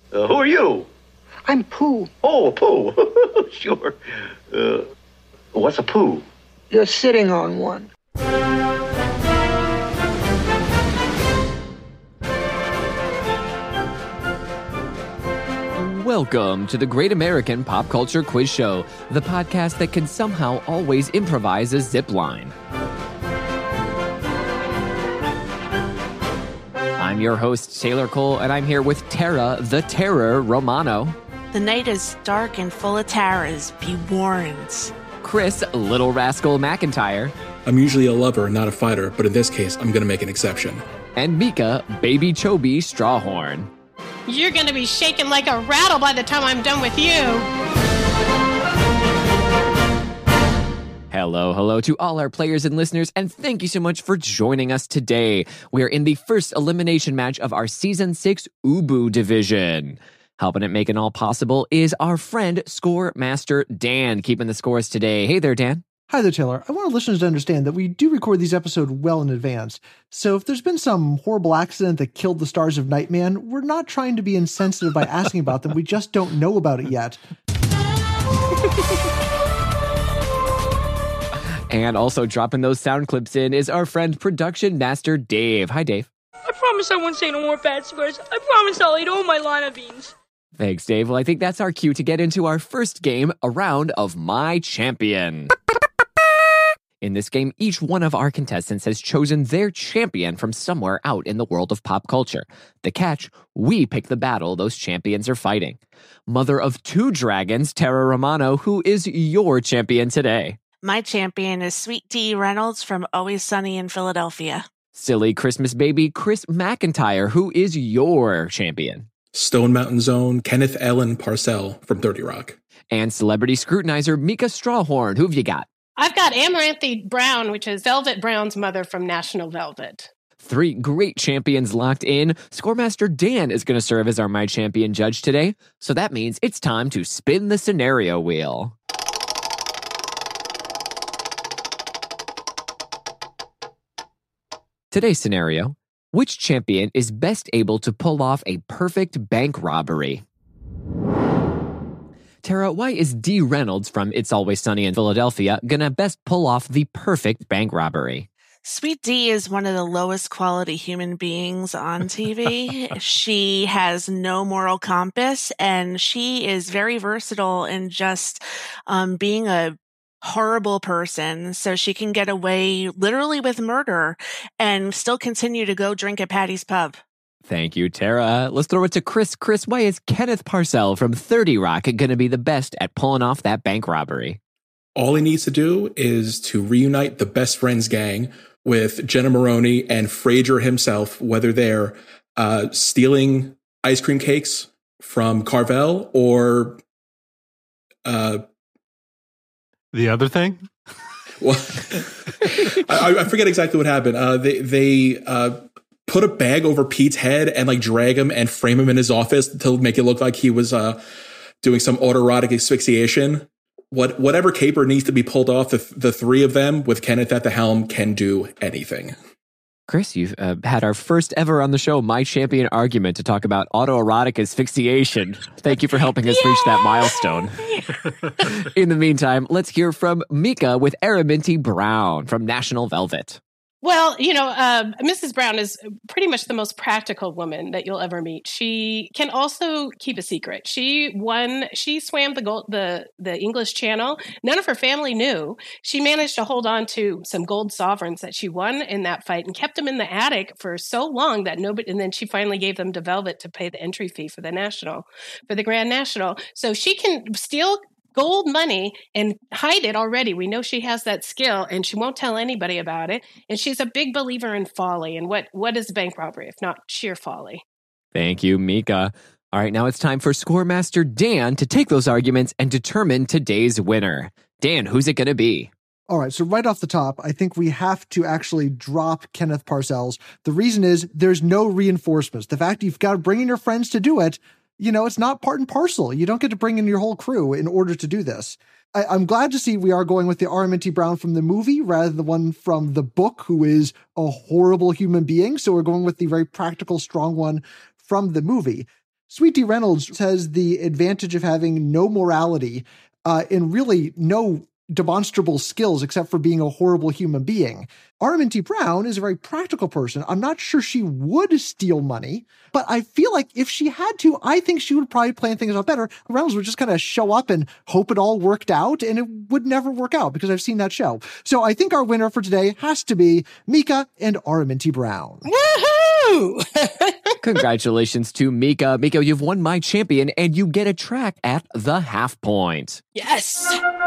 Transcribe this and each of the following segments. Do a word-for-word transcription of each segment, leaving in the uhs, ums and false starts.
Uh, who are you? I'm Pooh. Oh, Pooh. Sure. Uh, what's a Pooh? You're sitting on one. Welcome to the Great American Pop Culture Quiz Show, the podcast that can somehow always improvise a zip line. I'm your host, Taylor Cole, and I'm here with Tara, the Terror Romano. The night is dark and full of terrors. Be warned. Chris, Little Rascal McIntyre. I'm usually a lover, not a fighter, but in this case, I'm going to make an exception. And Mika, Baby Chobi Strawhorn. You're going to be shaking like a rattle by the time I'm done with you. Hello, hello to all our players and listeners, and thank you so much for joining us today. We are in the first elimination match of our Season six Ubu division. Helping it make it all possible is our friend Score Master Dan, keeping the scores today. Hey there, Dan. Hi there, Taylor. I want our listeners to understand that we do record these episodes well in advance. So if there's been some horrible accident that killed the stars of Nightman, we're not trying to be insensitive by asking about them. We just don't know about it yet. And also dropping those sound clips in is our friend Production Master Dave. Hi, Dave. I promise I won't say no more bad swears. I promise I'll eat all my lima beans. Thanks, Dave. Well, I think that's our cue to get into our first game, a round of My Champion. In this game, each one of our contestants has chosen their champion from somewhere out in the world of pop culture. The catch, we pick the battle those champions are fighting. Mother of two dragons, Tara Romano, who is your champion today? My champion is Sweet Dee Reynolds from Always Sunny in Philadelphia. Silly Christmas baby, Chris McIntyre, who is your champion? Stone Mountain Zone, Kenneth Ellen Parcell from thirty Rock. And celebrity scrutinizer, Mika Strawhorn, who've you got? I've got Amaranthi Brown, which is Velvet Brown's mother from National Velvet. Three great champions locked in. Scoremaster Dan is going to serve as our My Champion judge today. So that means it's time to spin the scenario wheel. Today's scenario: which champion is best able to pull off a perfect bank robbery? Tara, why is Dee Reynolds from It's Always Sunny in Philadelphia gonna best pull off the perfect bank robbery? Sweet Dee is one of the lowest quality human beings on T V. She has no moral compass, and she is very versatile in just um, being a horrible person. So she can get away literally with murder and still continue to go drink at Patty's Pub. Thank you, Tara. Let's throw it to Chris. Chris, why is Kenneth Parcell from thirty Rock going to be the best at pulling off that bank robbery? All he needs to do is to reunite the Best Friends gang with Jenna Maroney and Frasier himself, whether they're uh, stealing ice cream cakes from Carvel or... Uh, the other thing? Well, I, I forget exactly what happened. Uh, they... they uh, put a bag over Pete's head and like drag him and frame him in his office to make it look like he was uh, doing some autoerotic asphyxiation. What whatever caper needs to be pulled off, the, the three of them with Kenneth at the helm can do anything. Chris, you've uh, had our first ever on the show My Champion argument to talk about autoerotic asphyxiation. Thank you for helping us reach that milestone. In the meantime, let's hear from Mika with Araminty Brown from National Velvet. Well, you know, uh, Missus Brown is pretty much the most practical woman that you'll ever meet. She can also keep a secret. She won. She swam the gold, the the English Channel. None of her family knew. She managed to hold on to some gold sovereigns that she won in that fight and kept them in the attic for so long that nobody. And then she finally gave them to Velvet to pay the entry fee for the national, for the Grand National. So she can steal gold money and hide it already. We know she has that skill, and she won't tell anybody about it. And she's a big believer in folly. And what what is bank robbery if not sheer folly? Thank you, Mika. All right, now it's time for Scoremaster Dan to take those arguments and determine today's winner. Dan, who's it going to be? All right, so right off the top, I think we have to actually drop Kenneth Parcells. The reason is there's no reinforcements. The fact you've got to bring in your friends to do it, you know, it's not part and parcel. You don't get to bring in your whole crew in order to do this. I, I'm glad to see we are going with the Araminty Brown from the movie rather than the one from the book, who is a horrible human being. So we're going with the very practical, strong one from the movie. Sweet Tea Reynolds has the advantage of having no morality uh, and really no demonstrable skills except for being a horrible human being. Arminty Brown is a very practical person. I'm not sure she would steal money, but I feel like if she had to, I think she would probably plan things out better. Reynolds would just kind of show up and hope it all worked out, and it would never work out because I've seen that show. So I think our winner for today has to be Mika and Arminty Brown. Woohoo! Congratulations to Mika. Mika, you've won My Champion, and you get a track at the half point. Yes!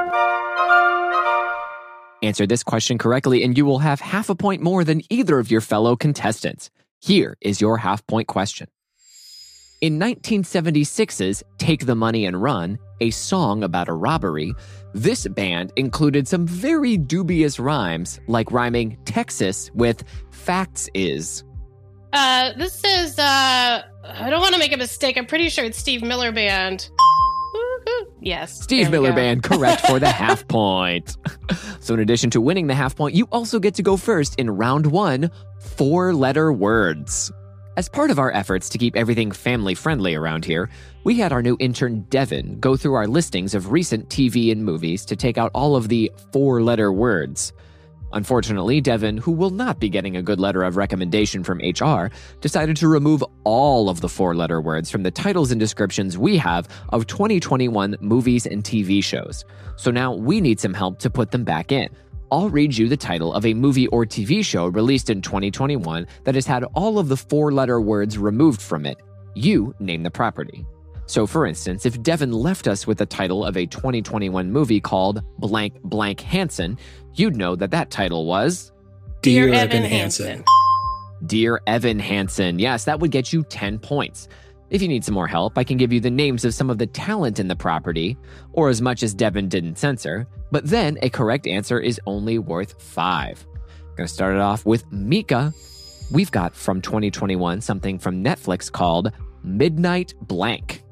Answer this question correctly, and you will have half a point more than either of your fellow contestants. Here is your half point question. In nineteen seventy-six's Take the Money and Run, a song about a robbery, this band included some very dubious rhymes, like rhyming Texas with facts is. Uh, this is, uh, I don't want to make a mistake. I'm pretty sure it's Steve Miller Band. Yes. Steve Miller go. Band, correct for the half point. So in addition to winning the half point, you also get to go first in round one, four-letter words. As part of our efforts to keep everything family-friendly around here, we had our new intern Devin go through our listings of recent T V and movies to take out all of the four-letter words. Unfortunately, Devin, who will not be getting a good letter of recommendation from H R, decided to remove all of the four-letter words from the titles and descriptions we have of twenty twenty-one movies and T V shows. So now we need some help to put them back in. I'll read you the title of a movie or T V show released in twenty twenty-one that has had all of the four-letter words removed from it. You name the property. So for instance, if Devin left us with the title of a twenty twenty-one movie called Blank Blank Hansen, you'd know that that title was Dear, Dear Evan, Evan Hansen. Hansen. Dear Evan Hansen. Yes, that would get you ten points. If you need some more help, I can give you the names of some of the talent in the property, or as much as Devin didn't censor, but then a correct answer is only worth five. I'm going to start it off with Mika. We've got from twenty twenty-one something from Netflix called Midnight Blank.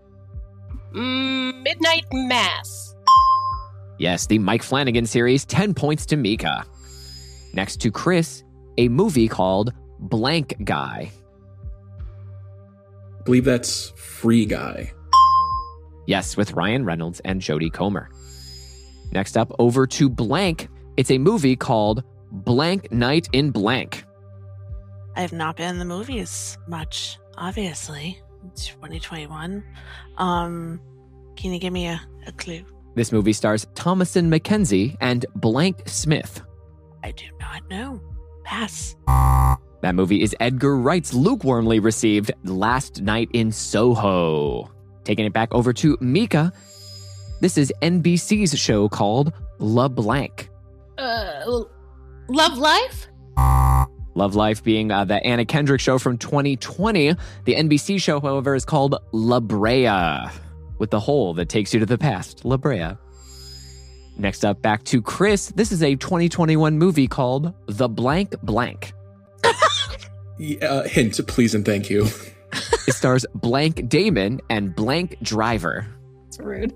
Mm, Midnight Mass. Yes, the Mike Flanagan series, ten points to Mika. Next to Chris, a movie called Blank Guy. I believe that's Free Guy. Yes, with Ryan Reynolds and Jodie Comer. Next up, over to Blank, it's a movie called Blank Night in Blank. I have not been in the movies much, obviously. It's twenty twenty-one. Um, can you give me a, a clue? This movie stars Thomasin McKenzie and Blank Smith. I do not know. Pass. That movie is Edgar Wright's lukewarmly received Last Night in Soho. Taking it back over to Mika, this is N B C's show called La Blank. Uh, Love Life? Love Life being uh, the Anna Kendrick show from twenty twenty. The N B C show, however, is called La Brea, with the hole that takes you to the past, La Brea. Next up, back to Chris. This is a twenty twenty-one movie called The Blank Blank. Uh, hint, please and thank you. It stars Blank Damon and Blank Driver. It's rude.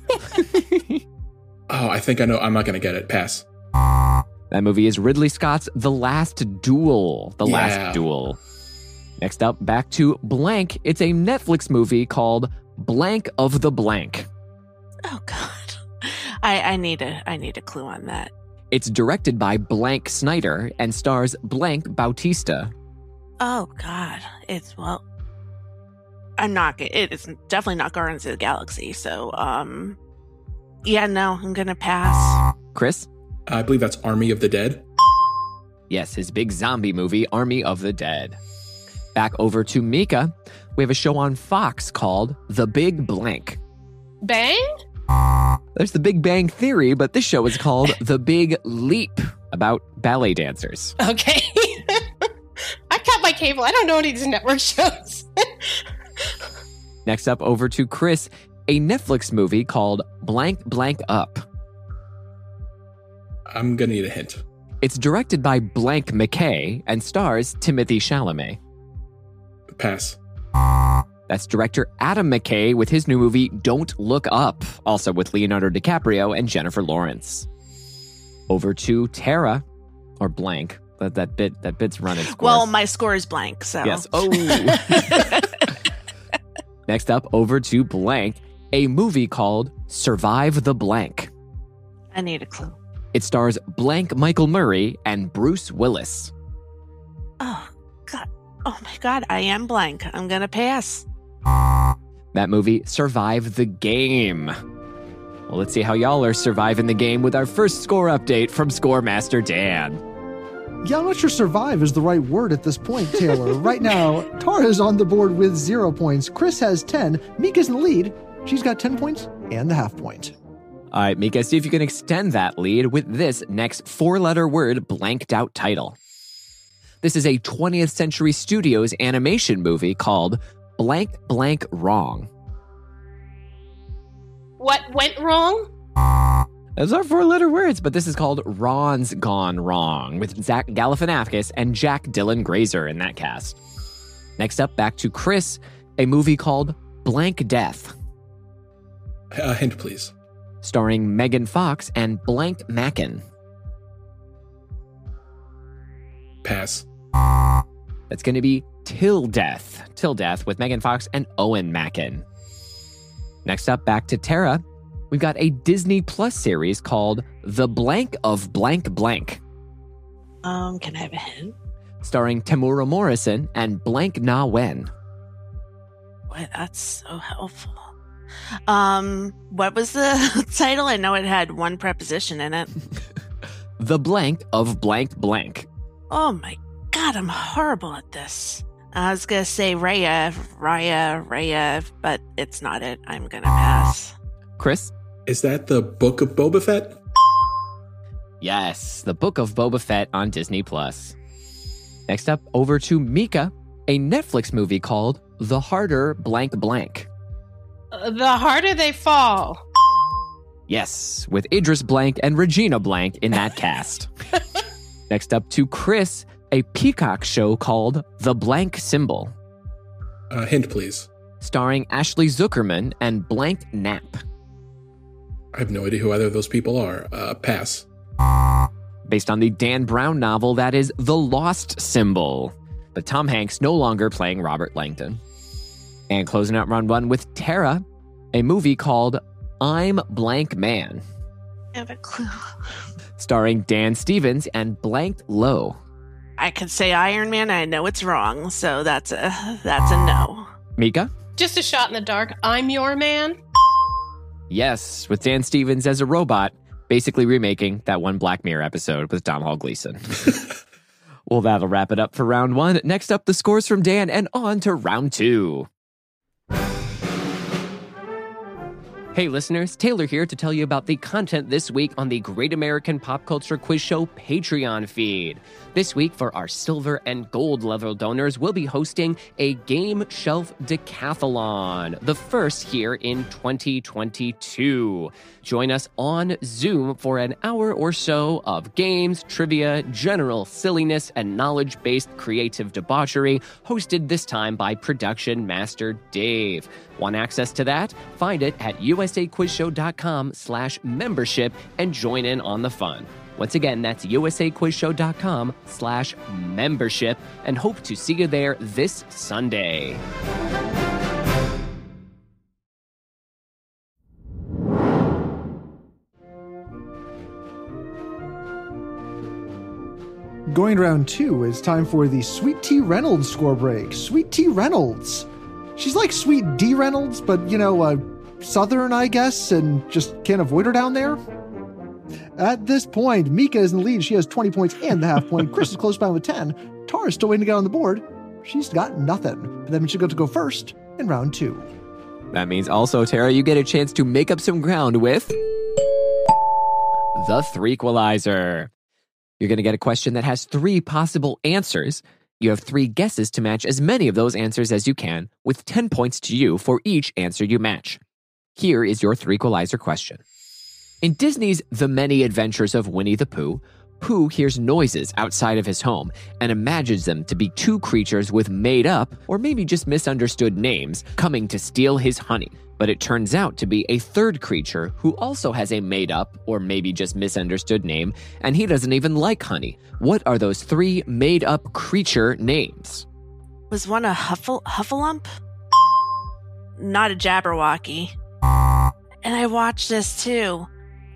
Oh, I think I know. I'm not going to get it. Pass. That movie is Ridley Scott's The Last Duel. The Yeah. Last Duel. Next up, back to Blank. It's a Netflix movie called Blank of the Blank. Oh God, I, I need a I need a clue on that. It's directed by Blank Snyder and stars Blank Bautista. Oh God, it's well. I'm not. It is definitely not Guardians of the Galaxy. So, um, yeah, no, I'm gonna pass. Chris? I believe that's Army of the Dead. Yes, his big zombie movie, Army of the Dead. Back over to Mika. We have a show on Fox called The Big Blank. Bang? There's The Big Bang Theory, but this show is called The Big Leap, about ballet dancers. Okay. I cut my cable. I don't know any of these network shows. Next up, over to Chris, a Netflix movie called Blank Blank Up. I'm going to need a hint. It's directed by Blank McKay and stars Timothée Chalamet. Pass. That's director Adam McKay with his new movie Don't Look Up, also with Leonardo DiCaprio and Jennifer Lawrence. Over to Tara, or Blank. That, that bit that bit's running. Well, my score is blank, so yes. Oh. Next up, over to blank, a movie called Survive the Blank. I need a clue. It stars blank Michael Murray and Bruce Willis. Oh, God. Oh, my God. I am blank. I'm going to pass. That movie, Survive the Game. Well, let's see how y'all are surviving the game with our first score update from Score Master Dan. Yeah, I'm not sure survive is the right word at this point, Taylor. Right now, Tara's on the board with zero points. Chris has ten. Mika's in the lead. She's got ten points and the half point. All right, Mika, see if you can extend that lead with this next four-letter word blanked out title. This is a twentieth Century Studios animation movie called Blank Blank Wrong. What went wrong? Those are four-letter words, but this is called Ron's Gone Wrong, with Zach Galifianakis and Jack Dylan Grazer in that cast. Next up, back to Chris, a movie called Blank Death. A hint, please. Starring Megan Fox and Blank Mackin. Pass. That's going to be Till Death. Till Death with Megan Fox and Owen Mackin. Next up, back to Tara. We've got a Disney Plus series called The Blank of Blank Blank. Um, can I have a hint? Starring Tamura Morrison and Blank Na Wen. What? That's so helpful. Um, what was the title? I know it had one preposition in it. The Blank of Blank Blank. Oh my God, I'm horrible at this. I was gonna say Raya, Raya, Raya, but it's not it. I'm gonna pass. Chris? Is that the Book of Boba Fett? Yes, The Book of Boba Fett on Disney Plus. Next up, over to Mika, a Netflix movie called The Harder Blank Blank. Uh, the harder they fall. Yes, with Idris Blank and Regina Blank in that cast. Next up to Chris, a Peacock show called The Blank Symbol. A hint, please. Starring Ashley Zuckerman and Blank Knapp. I have no idea who either of those people are. Uh, pass. Based on the Dan Brown novel that is The Lost Symbol. But Tom Hanks no longer playing Robert Langdon. And closing out round one with Tara, a movie called I'm Blank Man. I have a clue. Starring Dan Stevens and Blank Lowe. I could say Iron Man. I know it's wrong, so that's a that's a no. Mika? Just a shot in the dark. I'm Your Man. Yes, with Dan Stevens as a robot, basically remaking that one Black Mirror episode with Domhnall Gleeson. Well, that'll wrap it up for round one. Next up, the scores from Dan, and on to round two. Hey listeners, Taylor here to tell you about the content this week on the Great American Pop Culture Quiz Show Patreon feed. This week, for our silver and gold level donors, we'll be hosting a Game Shelf Decathlon, the first here in twenty twenty-two. Join us on Zoom for an hour or so of games, trivia, general silliness, and knowledge-based creative debauchery, hosted this time by production master Dave. Want access to that? Find it at usaquizshow.com slash membership and join in on the fun. Once again, that's usaquizshow.com slash membership, and hope to see you there this Sunday. Going to round two, it's time for the Sweet Tea Reynolds score break. Sweet Tea Reynolds. She's like Sweet D Reynolds, but, you know, uh, Southern, I guess, and just can't avoid her down there. At this point, Mika is in the lead. She has twenty points and the half point. Chris is close by with ten. Tara's still waiting to get on the board. She's got nothing. But that means she's got to go first in round two. That means also, Tara, you get a chance to make up some ground with the Threequalizer. You're going to get a question that has three possible answers. You have three guesses to match as many of those answers as you can, with ten points to you for each answer you match. Here is your Threequalizer question. In Disney's The Many Adventures of Winnie the Pooh, Pooh hears noises outside of his home and imagines them to be two creatures with made-up, or maybe just misunderstood names, coming to steal his honey. But it turns out to be a third creature who also has a made-up, or maybe just misunderstood name, and he doesn't even like honey. What are those three made-up creature names? Was one a Huffle Huffalump? not a Jabberwocky. And I watched this too.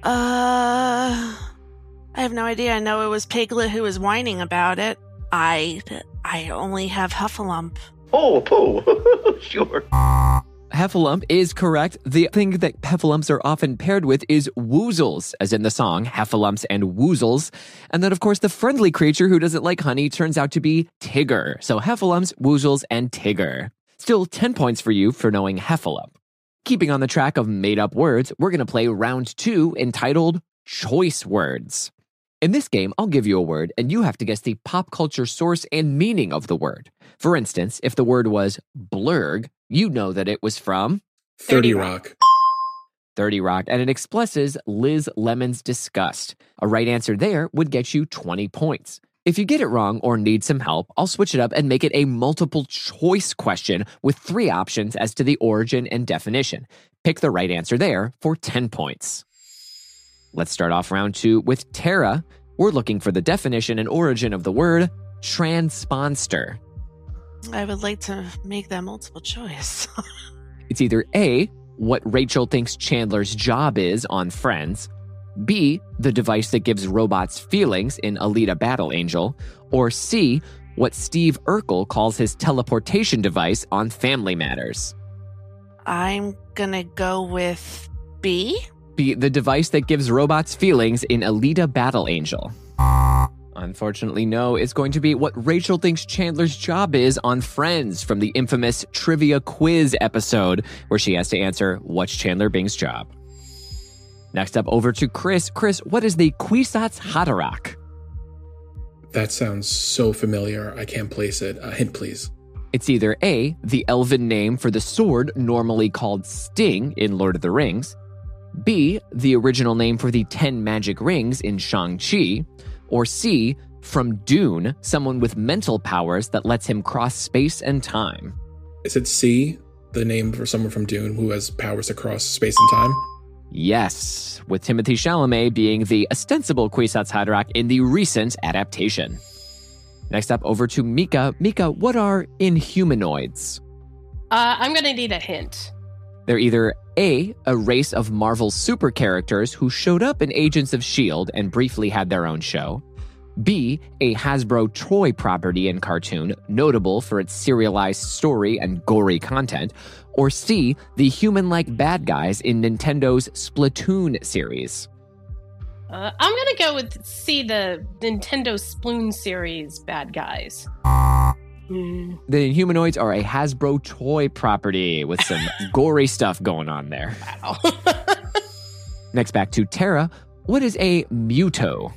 Uh, I have no idea. I know it was Piglet who was whining about it. I, I only have Huffalump. Oh, Pooh. Sure. Heffalump is correct. The thing that Heffalumps are often paired with is woozles, as in the song Heffalumps and Woozles. And then, of course, the friendly creature who doesn't like honey turns out to be Tigger. So Heffalumps, Woozles, and Tigger. Still ten points for you for knowing Heffalump. Keeping on the track of made-up words, we're going to play round two entitled Choice Words. In this game, I'll give you a word, and you have to guess the pop culture source and meaning of the word. For instance, if the word was blurg, you know that it was from thirty Rock. thirty Rock, and it expresses Liz Lemon's disgust. A right answer there would get you twenty points. If you get it wrong or need some help, I'll switch it up and make it a multiple choice question with three options as to the origin and definition. Pick the right answer there for ten points. Let's start off round two with Tara. We're looking for the definition and origin of the word transponster. I would like to make that multiple choice. It's either A, what Rachel thinks Chandler's job is on Friends, B, the device that gives robots feelings in Alita Battle Angel, or C, what Steve Urkel calls his teleportation device on Family Matters. I'm gonna go with B. B, the device that gives robots feelings in Alita Battle Angel. Unfortunately, no, it's going to be what Rachel thinks Chandler's job is on Friends from the infamous trivia quiz episode where she has to answer, what's Chandler Bing's job? Next up, over to Chris. Chris, what is the Kwisatz Haderach? That sounds so familiar. I can't place it. A hint, please. It's either A, the elven name for the sword normally called Sting in Lord of the Rings, B, the original name for the ten magic rings in Shang-Chi, or C, from Dune, someone with mental powers that lets him cross space and time. Is it C, the name for someone from Dune who has powers to cross space and time? Yes, with Timothée Chalamet being the ostensible Kwisatz Haderach in the recent adaptation. Next up, over to Mika. Mika, what are Inhumanoids? Uh, I'm going to need a hint. They're either A, a race of Marvel super characters who showed up in Agents of S H I E L D and briefly had their own show, B, a Hasbro toy property and cartoon notable for its serialized story and gory content, or C, the human-like bad guys in Nintendo's Splatoon series. Uh, I'm going to go with C, the Nintendo Sploon series bad guys. Mm. The Inhumanoids are a Hasbro toy property with some gory stuff going on there. Wow. Next, back to Tara. What is a Muto?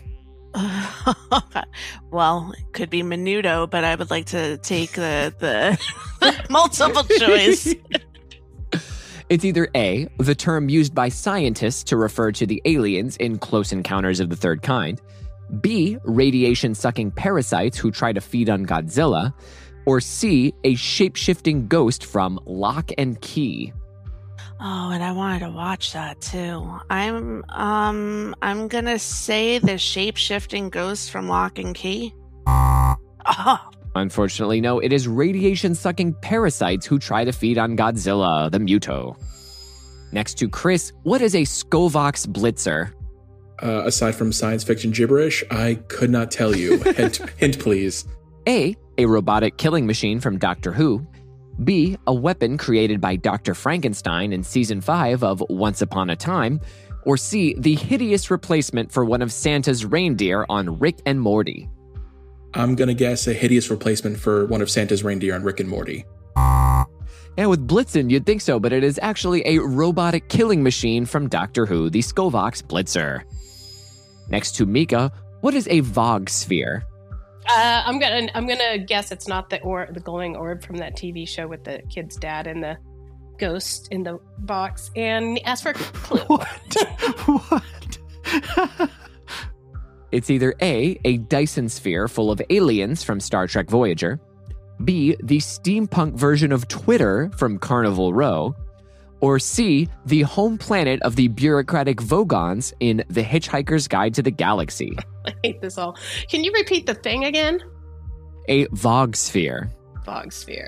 Well, it could be Menudo, but I would like to take the, the, the multiple choice. It's either A, the term used by scientists to refer to the aliens in Close Encounters of the Third Kind, B, radiation-sucking parasites who try to feed on Godzilla, or C, a shape-shifting ghost from Lock and Key. Oh, and I wanted to watch that too. I'm um I'm gonna say the shape-shifting ghost from Lock and Key. Oh. Unfortunately, no, it is radiation-sucking parasites who try to feed on Godzilla, the Muto. Next to Chris, what is a Skovox Blitzer? Uh, aside from science fiction gibberish, I could not tell you. hint, hint, please. A, a robotic killing machine from Doctor Who. B, a weapon created by Doctor Frankenstein in Season five of Once Upon a Time. Or C, the hideous replacement for one of Santa's reindeer on Rick and Morty. I'm going to guess a hideous replacement for one of Santa's reindeer on Rick and Morty. Yeah, with Blitzen, you'd think so, but it is actually a robotic killing machine from Doctor Who, the Skovox Blitzer. Next to Mika, what is a Vogue sphere? Uh, I'm gonna I'm gonna guess it's not the or the glowing orb from that T V show with the kid's dad and the ghost in the box, and ask for a clue. What? What? It's either A, a Dyson sphere full of aliens from Star Trek Voyager, B, the steampunk version of Twitter from Carnival Row, or C, the home planet of the bureaucratic Vogons in The Hitchhiker's Guide to the Galaxy. I hate this all. Can you repeat the thing again? A Vogue sphere. Vogue sphere.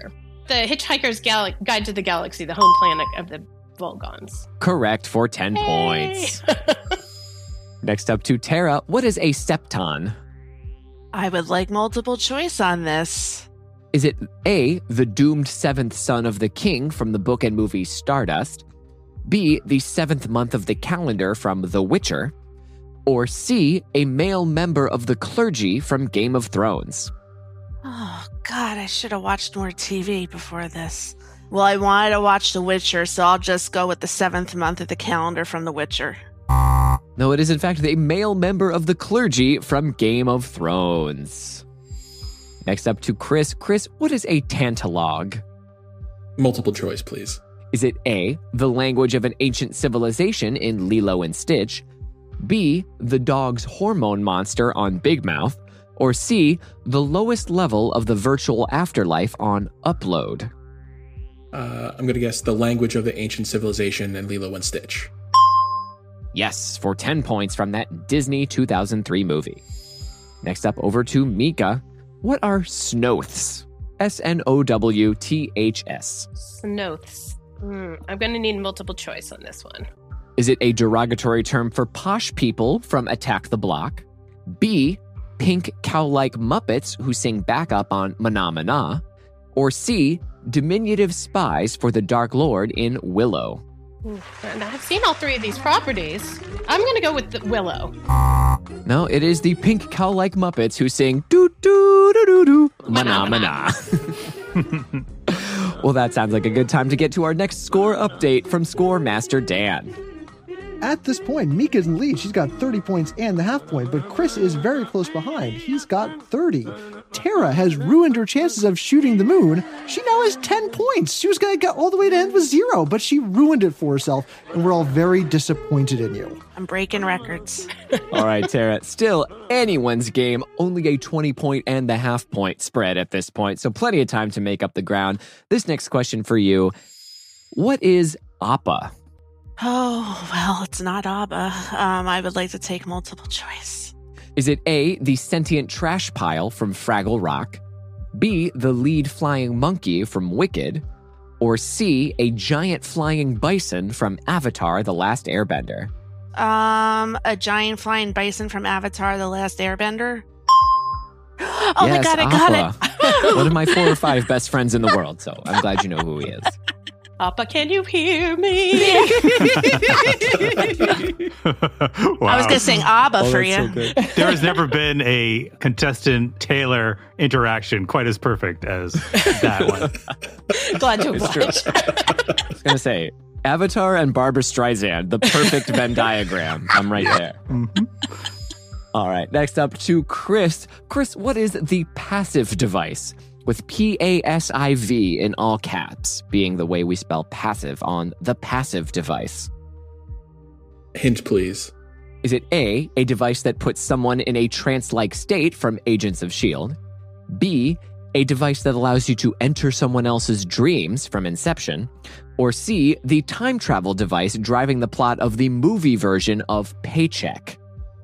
The Hitchhiker's Gal- Guide to the Galaxy, the home planet of the Volgons. Correct for ten Hey. points. Next up to Tara. What is a septon? I would like multiple choice on this. Is it A, the doomed seventh son of the king from the book and movie Stardust? B, the seventh month of the calendar from The Witcher? Or C, a male member of the clergy from Game of Thrones? Oh, God, I should have watched more T V before this. Well, I wanted to watch The Witcher, so I'll just go with the seventh month of the calendar from The Witcher. No, it is in fact a male member of the clergy from Game of Thrones. Next up to Chris. Chris, what is a tantalog? Multiple choice, please. Is it A, the language of an ancient civilization in Lilo and Stitch? B, the dog's hormone monster on Big Mouth? Or C, the lowest level of the virtual afterlife on Upload? Uh, I'm going to guess the language of the ancient civilization and Lilo and Stitch. Yes, for ten points from that Disney two thousand three movie. Next up, over to Mika. What are snoths? S N O W T H S. Snoths. Hmm, I'm going to need multiple choice on this one. Is it a derogatory term for posh people from Attack the Block? B, pink cow-like Muppets who sing backup on Mana Mana? Or C, diminutive spies for the Dark Lord in Willow? Oof, and I've seen all three of these properties. I'm going to go with the Willow. No, it is the pink cow-like Muppets who sing doo doo doo doo doo Mana Mana. Well, that sounds like a good time to get to our next score update from Score Master Dan. At this point, Mika's in the lead. She's got thirty points and the half point, but Chris is very close behind. He's got thirty. Tara has ruined her chances of shooting the moon. She now has ten points. She was going to get all the way to end with zero, but she ruined it for herself, and we're all very disappointed in you. I'm breaking records. All right, Tara, still anyone's game, only a twenty-point and the half point spread at this point, so plenty of time to make up the ground. This next question for you, what is Appa? Oh, well, it's not Abba. Um, I would like to take multiple choice. Is it A, the sentient trash pile from Fraggle Rock? B, the lead flying monkey from Wicked? Or C, a giant flying bison from Avatar: The Last Airbender? Um, a giant flying bison from Avatar: The Last Airbender? Oh my Yes, God, I got Appa. it. One of my four or five best friends in the world, so I'm glad you know who he is. Appa, can you hear me? Wow. I was going to sing Abba Oh, for that's so you. good. There has never been a contestant Taylor interaction quite as perfect as that one. Glad to It's true. oblige. I was going to say, Avatar and Barbara Streisand, the perfect Venn diagram. I'm right there. Mhm. All right, next up to Chris. Chris, what is the passive device? With P A S I V in all caps, being the way we spell passive on the passive device. Hint, please. Is it A, a device that puts someone in a trance-like state from Agents of S H I E L D? B, a device that allows you to enter someone else's dreams from Inception? Or C, the time travel device driving the plot of the movie version of Paycheck?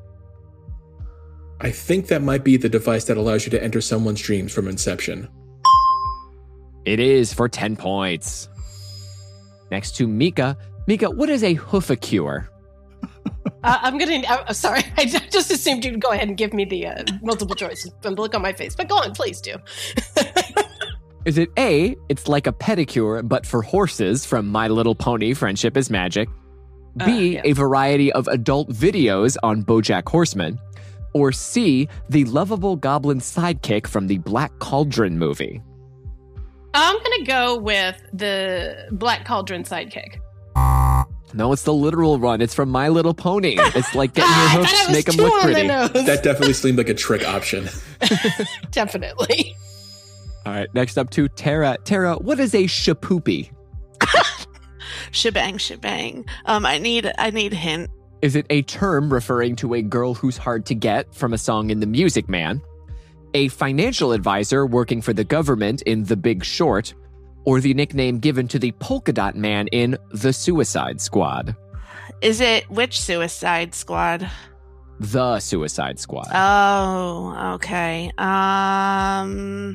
I think that might be the device that allows you to enter someone's dreams from Inception. It is for ten points. Next to Mika. Mika, what is a hoofacure? Uh, I'm going to, uh, sorry, I just assumed you'd go ahead and give me the uh, multiple choice and look on my face, but go on, please do. Is it A, it's like a pedicure but for horses from My Little Pony Friendship is Magic? B, Uh, yes. a variety of adult videos on BoJack Horseman? Or C, the lovable goblin sidekick from the Black Cauldron movie? I'm going to go with the Black Cauldron sidekick. No, it's the literal one. It's from My Little Pony. It's like getting Ah, your I thought hoofs, it was make them two look on the pretty. nose. That definitely seemed like a trick option. Definitely. All right, next up to Tara. Tara, what is a shapoopy? Shebang, shebang. Um, I need, I need hint. Is it a term referring to a girl who's hard to get from a song in The Music Man? A financial advisor working for the government in The Big Short? Or the nickname given to the polka dot man in The Suicide Squad? Is it which Suicide Squad? The Suicide Squad. Oh, okay. Um,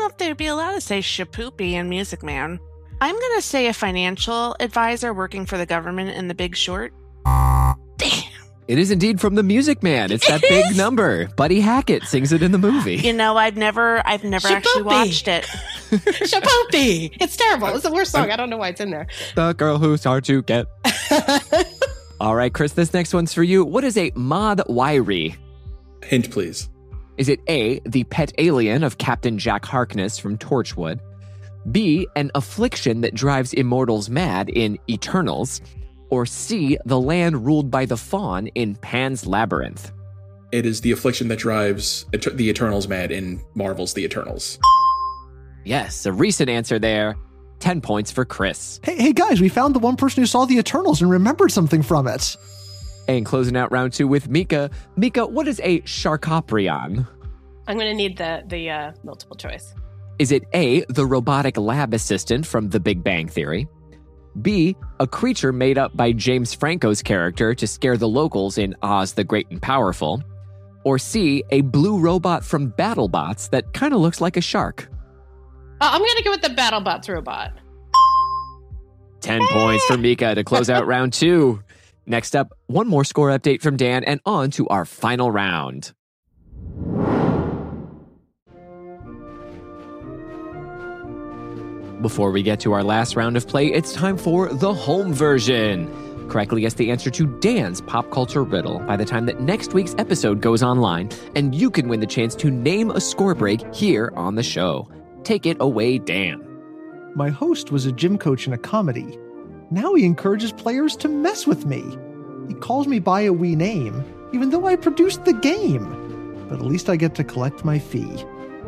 know if they'd be allowed to say Shapoopy in Music Man. I'm going to say a financial advisor working for the government in The Big Short. Damn. It is indeed from The Music Man. It's that big number. Buddy Hackett sings it in the movie. You know, I've never, I've never Shapoopy. actually watched it. Shapoopy. It's terrible. It's the worst song. I don't know why it's in there. The girl who's hard to get. All right, Chris, this next one's for you. What is a Mod Wyrie? Hint, please. Is it A, the pet alien of Captain Jack Harkness from Torchwood? B, an affliction that drives immortals mad in Eternals? Or C, the land ruled by the Faun in Pan's Labyrinth? It is the affliction that drives et- the Eternals mad in Marvel's The Eternals. Yes, a recent answer there. ten points for Chris. Hey, hey guys, we found the one person who saw the Eternals and remembered something from it. And closing out round two with Mika. Mika, what is a Sharkoprion? I'm going to need the, the uh, multiple choice. Is it A, the robotic lab assistant from The Big Bang Theory? B, a creature made up by James Franco's character to scare the locals in Oz the Great and Powerful? Or C, a blue robot from BattleBots that kind of looks like a shark? Uh, I'm going to go with the BattleBots robot. ten points for Mika to close out round two. Next up, one more score update from Dan and on to our final round. Before we get to our last round of play, it's time for the home version. Correctly guess the answer to Dan's pop culture riddle by the time that next week's episode goes online, and you can win the chance to name a score break here on the show. Take it away, Dan. My host was a gym coach in a comedy. Now he encourages players to mess with me. He calls me by a wee name, even though I produced the game. But at least I get to collect my fee.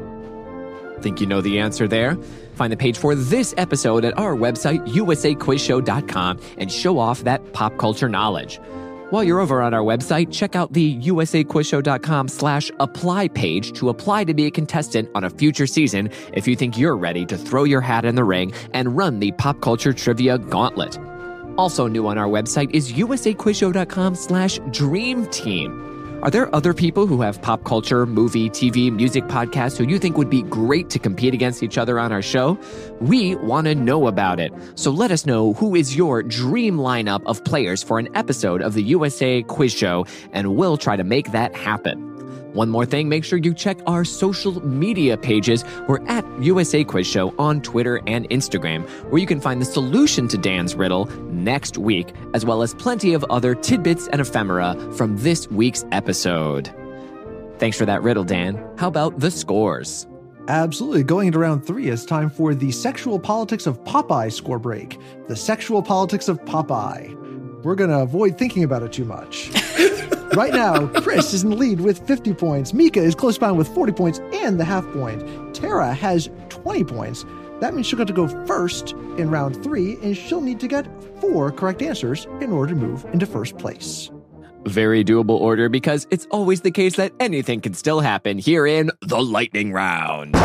Think you know the answer there? Find the page for this episode at our website, U S A quiz show dot com, and show off that pop culture knowledge. While you're over on our website, check out the U S A quiz show dot com slash apply page to apply to be a contestant on a future season if you think you're ready to throw your hat in the ring and run the pop culture trivia gauntlet. Also new on our website is U S A quiz show dot com slash dream team. Are there other people who have pop culture, movie, T V, music podcasts who you think would be great to compete against each other on our show? We want to know about it. So let us know who is your dream lineup of players for an episode of the U S A Quiz Show, and we'll try to make that happen. One more thing, make sure you check our social media pages. We're at U S A Quiz Show on Twitter and Instagram, where you can find the solution to Dan's riddle next week, as well as plenty of other tidbits and ephemera from this week's episode. Thanks for that riddle, Dan. How about the scores? Absolutely. Going into round three, it's time for the sexual politics of Popeye score break. The sexual politics of Popeye. We're going to avoid thinking about it too much. Right now, Chris is in the lead with fifty points. Mika is close behind with forty points and the half point. Tara has twenty points. That means she'll get to go first in round three, and she'll need to get four correct answers in order to move into first place. Very doable order, because it's always the case that anything can still happen here in the lightning round.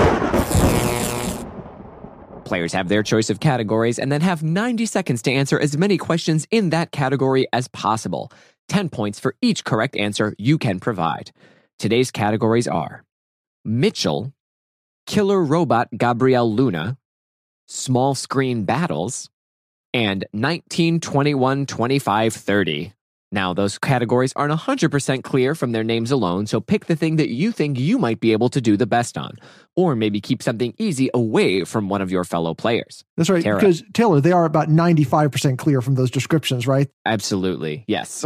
Players have their choice of categories and then have ninety seconds to answer as many questions in that category as possible. ten points for each correct answer you can provide. Today's categories are Mitchell, Killer Robot Gabriel Luna, Small Screen Battles, and nineteen twenty-one twenty-five thirty. Now, those categories aren't one hundred percent clear from their names alone, so pick the thing that you think you might be able to do the best on. Or maybe keep something easy away from one of your fellow players. That's right, Tara. because, Taylor, they are about ninety-five percent clear from those descriptions, right? Absolutely, yes.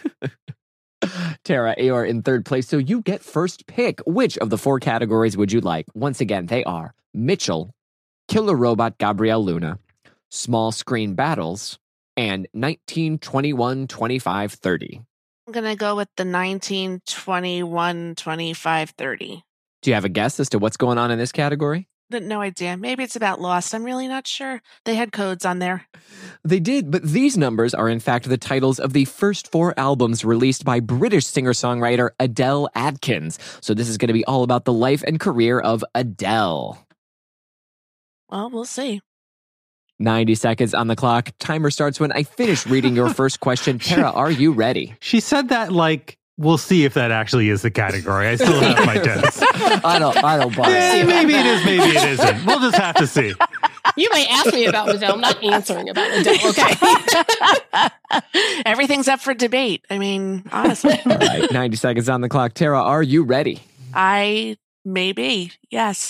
Tara, you are in third place, so you get first pick. Which of the four categories would you like? Once again, they are Mitchell, Killer Robot Gabriel Luna, Small Screen Battles, and nineteen twenty-one twenty-five thirty. I'm going to go with the nineteen twenty-one twenty-five thirty. Do you have a guess as to what's going on in this category? No idea. Maybe it's about Lost. I'm really not sure. They had codes on there. They did, but these numbers are in fact the titles of the first four albums released by British singer-songwriter Adele Adkins. So this is going to be all about the life and career of Adele. Well, we'll see. ninety seconds on the clock. Timer starts when I finish reading your first question. Tara, are you ready? She said that like We'll see if that actually is the category. I still have my doubts. I don't I don't buy Eh, it. maybe it is, maybe it isn't. We'll just have to see. You may ask me about Adele. I'm not answering about Adele, okay? Everything's up for debate. I mean, honestly. All right, ninety seconds on the clock. Tara, are you ready? I may be. Yes.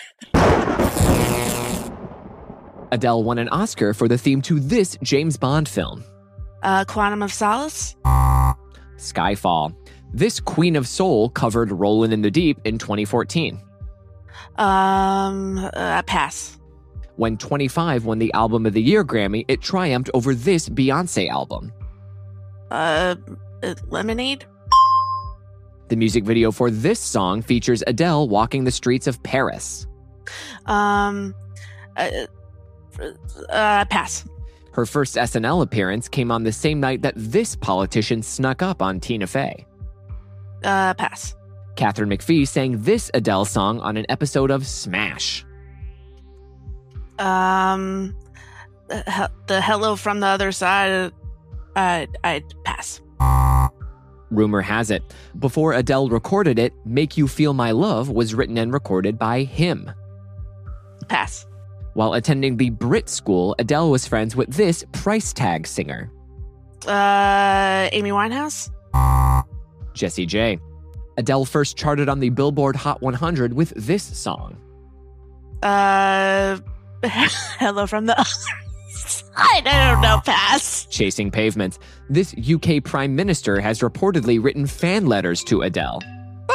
Adele won an Oscar for the theme to this James Bond film. Uh, Quantum of Solace? Skyfall. This Queen of Soul covered Rollin' in the Deep in twenty fourteen. Um, uh, pass. When twenty-five won the Album of the Year Grammy, it triumphed over this Beyoncé album. Uh, uh, Lemonade? The music video for this song features Adele walking the streets of Paris. Um, uh, uh, pass. Her first S N L appearance came on the same night that this politician snuck up on Tina Fey. Uh, pass. Katharine McPhee sang this Adele song on an episode of Smash. Um, the, the Hello from the Other Side, uh, I'd pass. Rumor has it, before Adele recorded it, Make You Feel My Love was written and recorded by him. Pass. While attending the Brit School, Adele was friends with this price tag singer. Uh, Amy Winehouse? Jessie J. Adele first charted on the Billboard Hot one hundred with this song. Uh, Hello from the Other Side. I don't know, pass. Chasing Pavements. This U K Prime Minister has reportedly written fan letters to Adele. Uh,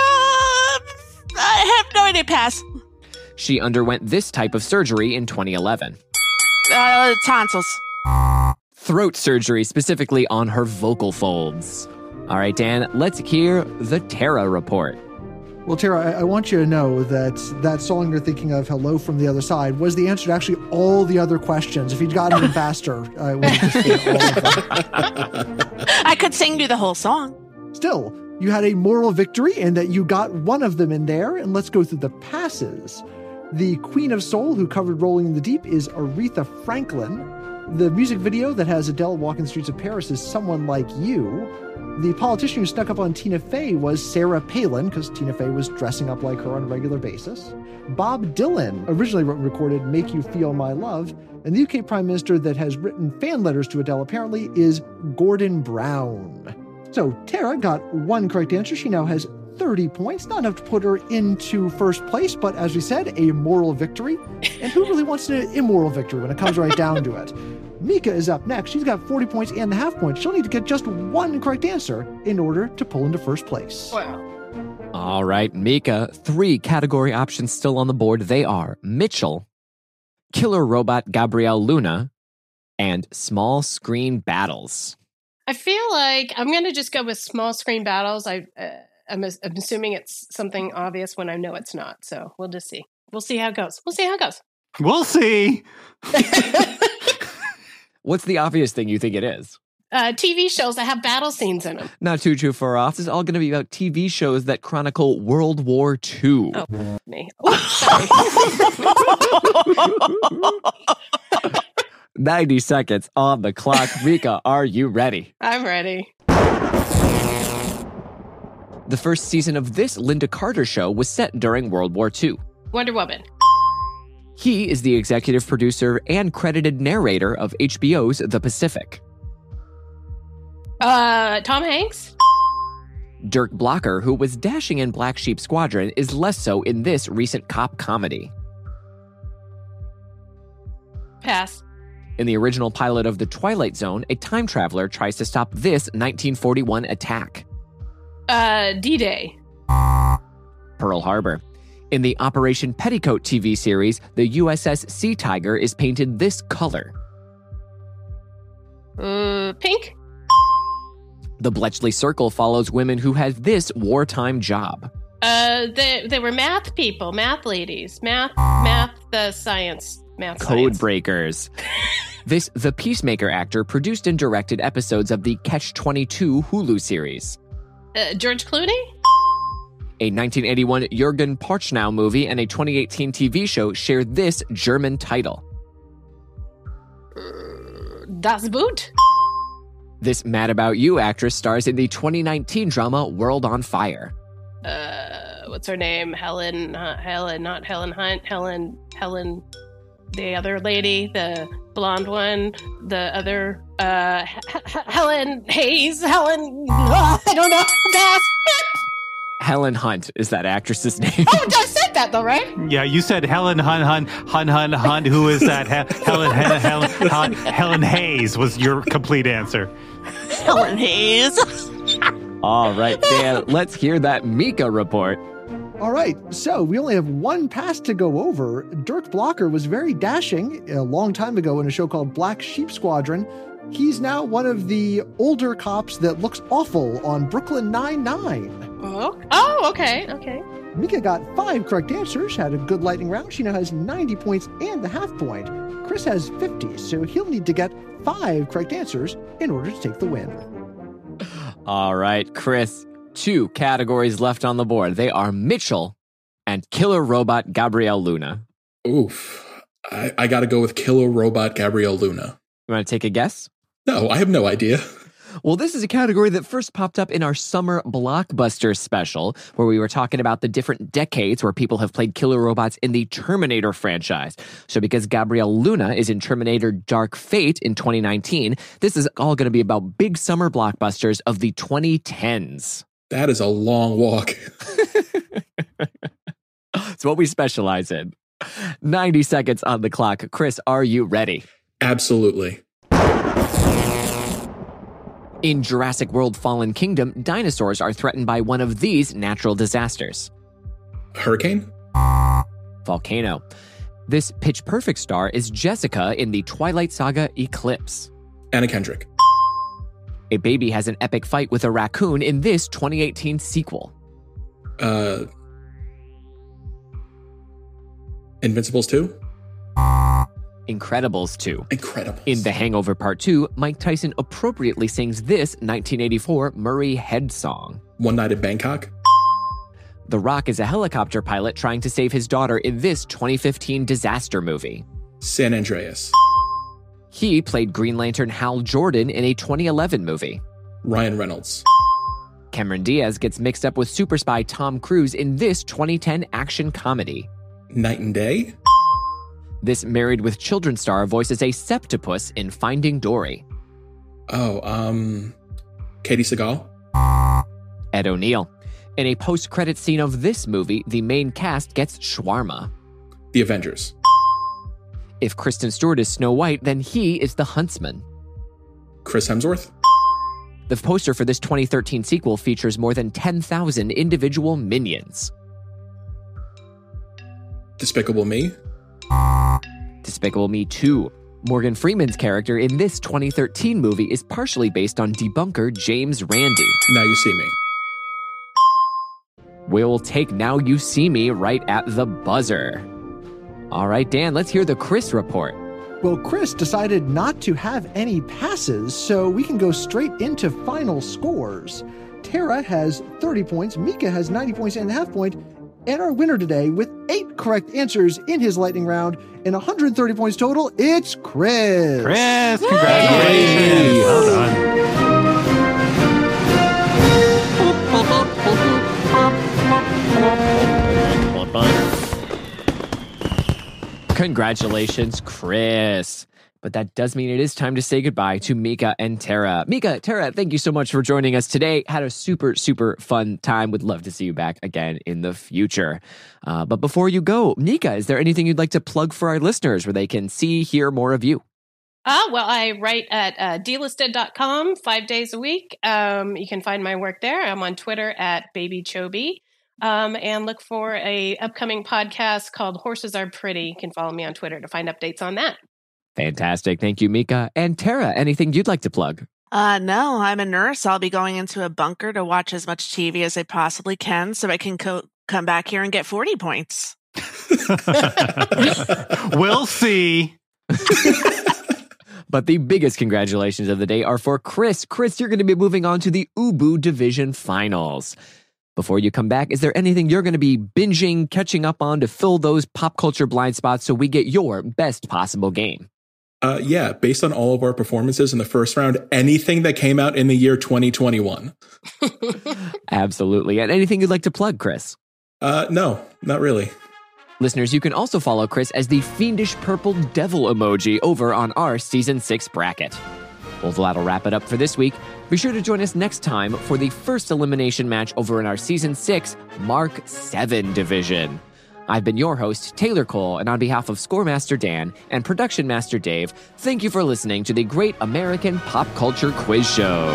I have no idea, pass. She underwent this type of surgery in twenty eleven. Uh, tonsils. Throat surgery, specifically on her vocal folds. All right, Dan, let's hear the Tara report. Well, Tara, I, I want you to know that that song you're thinking of, Hello from the Other Side, was the answer to actually all the other questions. If you'd gotten them faster, uh, it would have just been all of them. I could sing you the whole song. Still, you had a moral victory in that you got one of them in there, and let's go through the passes. The Queen of Soul, who covered Rolling in the Deep, is Aretha Franklin. The music video that has Adele walking the streets of Paris is Someone Like You. The politician who snuck up on Tina Fey was Sarah Palin, because Tina Fey was dressing up like her on a regular basis. Bob Dylan originally wrote and recorded Make You Feel My Love, and the U K Prime Minister that has written fan letters to Adele apparently is Gordon Brown. So Tara got one correct answer. She now has thirty points, not enough to put her into first place, but as we said, a moral victory. And who really wants an immoral victory when it comes right down to it? Mika is up next. She's got forty points and the half point. She'll need to get just one correct answer in order to pull into first place. Wow. All right, Mika, three category options still on the board. They are Mitchell, Killer Robot Gabrielle Luna, and Small Screen Battles. I feel like I'm going to just go with small screen battles. I, uh, I'm, I'm assuming it's something obvious when I know it's not. So we'll just see. We'll see how it goes. We'll see how it goes. We'll see. What's the obvious thing you think it is? Uh, T V shows that have battle scenes in them. Not too, too far off. This is all going to be about T V shows that chronicle World War Two. Oh, me. Oh, sorry. ninety seconds on the clock. Mika, are you ready? I'm ready. The first season of this Linda Carter show was set during World War Two. Wonder Woman. He is the executive producer and credited narrator of H B O's The Pacific. Uh, Tom Hanks? Dirk Blocker, who was dashing in Black Sheep Squadron, is less so in this recent cop comedy. Pass. In the original pilot of The Twilight Zone, a time traveler tries to stop this nineteen forty-one attack. Uh, D-Day. Pearl Harbor. In the Operation Petticoat T V series, the U S S Sea Tiger is painted this color. Uh, pink? The Bletchley Circle follows women who had this wartime job. Uh, they, they were math people, math ladies. Math, math, the science, math Code science. breakers. This The Peacemaker actor produced and directed episodes of the Catch twenty-two Hulu series. Uh, George Clooney? A nineteen eighty-one Jürgen Prochnow movie and a twenty eighteen T V show share this German title. Uh, Das Boot? This Mad About You actress stars in the twenty nineteen drama World on Fire. Uh, what's her name? Helen, uh, Helen, not Helen Hunt. Helen, Helen, the other lady, the blonde one, the other, uh, H- H- Helen Hayes. Helen, oh, I don't know. Pass. Helen Hunt is that actress's name. Oh, I said that though, right? Yeah, you said Helen Hun Hun Hun Hun Hun. Who is that? He- Helen Helen Helen Hun, Helen Hayes was your complete answer. Helen Hayes. All right, Dan, let's hear that Mika report. All right, so we only have one pass to go over. Dirk Blocker was very dashing a long time ago in a show called Black Sheep Squadron. He's now one of the older cops that looks awful on Brooklyn Nine-Nine. Oh, oh, okay, okay. Mika got five correct answers, had a good lightning round. She now has ninety points and the half point. Chris has fifty, so he'll need to get five correct answers in order to take the win. All right, Chris, two categories left on the board. They are Mitchell and Killer Robot Gabrielle Luna. Oof. I, I got to go with Killer Robot Gabrielle Luna. You want to take a guess? No, I have no idea. Well, this is a category that first popped up in our summer blockbuster special, where we were talking about the different decades where people have played killer robots in the Terminator franchise. So because Gabrielle Luna is in Terminator Dark Fate in twenty nineteen, this is all going to be about big summer blockbusters of the twenty tens. That is a long walk. It's what we specialize in. ninety seconds on the clock. Chris, are you ready? Absolutely. In Jurassic World Fallen Kingdom, dinosaurs are threatened by one of these natural disasters. Hurricane? Volcano. This Pitch Perfect star is Jessica in the Twilight Saga Eclipse. Anna Kendrick. A baby has an epic fight with a raccoon in this twenty eighteen sequel. Uh, Invincibles two? Incredibles two. Incredibles. In The Hangover Part two, Mike Tyson appropriately sings this nineteen eighty-four Murray Head song. One Night in Bangkok? The Rock is a helicopter pilot trying to save his daughter in this twenty fifteen disaster movie. San Andreas. He played Green Lantern Hal Jordan in a twenty eleven movie. Ryan Reynolds. Cameron Diaz gets mixed up with super spy Tom Cruise in this twenty ten action comedy. Night and Day? This Married with Children star voices a septopus in Finding Dory. Oh, um, Katie Seagal? Ed O'Neill. In a post-credit scene of this movie, the main cast gets shawarma. The Avengers. If Kristen Stewart is Snow White, then he is the Huntsman. Chris Hemsworth? The poster for this twenty thirteen sequel features more than ten thousand individual minions. Despicable Me? Despicable Me two. Morgan Freeman's character in this twenty thirteen movie is partially based on debunker James Randi. Now You See Me. We'll take Now You See Me right at the buzzer. All right, Dan, let's hear the Chris report. Well, Chris decided not to have any passes, so we can go straight into final scores. Tara has thirty points, Mika has ninety points and a half point, and our winner today with eight correct answers in his lightning round and one hundred thirty points total, it's Chris. Chris, congratulations. Yay. Well done. Congratulations, Chris. But that does mean it is time to say goodbye to Mika and Tara. Mika, Tara, thank you so much for joining us today. Had a super, super fun time. Would love to see you back again in the future. Uh, but before you go, Mika, is there anything you'd like to plug for our listeners where they can see, hear more of you? Ah, well, I write at uh, d listed dot com five days a week. Um, you can find my work there. I'm on Twitter at Baby Chobi. Um, and look for a upcoming podcast called Horses Are Pretty. You can follow me on Twitter to find updates on that. Fantastic. Thank you, Mika. And Tara, anything you'd like to plug? Uh, no, I'm a nurse. I'll be going into a bunker to watch as much T V as I possibly can so I can co- come back here and get forty points. We'll see. But the biggest congratulations of the day are for Chris. Chris, you're going to be moving on to the Ubu Division Finals. Before you come back, is there anything you're going to be binging, catching up on to fill those pop culture blind spots so we get your best possible game? Uh, yeah, based on all of our performances in the first round, anything that came out in the year twenty twenty-one. Absolutely. And anything you'd like to plug, Chris? Uh, no, not really. Listeners, you can also follow Chris as the fiendish purple devil emoji over on our Season six bracket. Well, that'll wrap it up for this week. Be sure to join us next time for the first elimination match over in our Season six Mark seven division. I've been your host, Taylor Cole, and on behalf of Scoremaster Dan and Production Master Dave, thank you for listening to the Great American Pop Culture Quiz Show.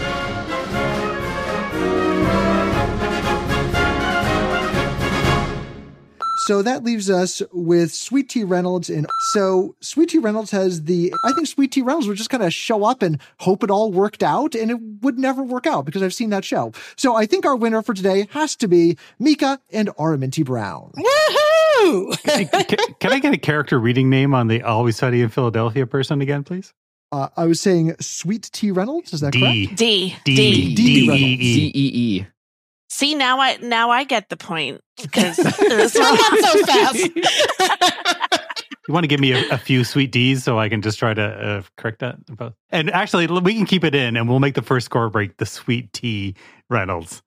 So that leaves us with Sweet Tea Reynolds. And so Sweet Tea Reynolds has the, I think Sweet Tea Reynolds would just kind of show up and hope it all worked out, and it would never work out because I've seen that show. So I think our winner for today has to be Mika and Araminty Brown. Woohoo! can, can I get a character reading name on the Always Sunny in Philadelphia person again, please? Uh, I was saying Sweet Tea Reynolds. Is that D. correct? D. D. D. D. D. Reynolds. D E E. See, now I now I get the point because there's Not so fast. You want to give me a, a few sweet D's so I can just try to uh, correct that? And actually, we can keep it in and we'll make the first score break the Sweet Tea Reynolds.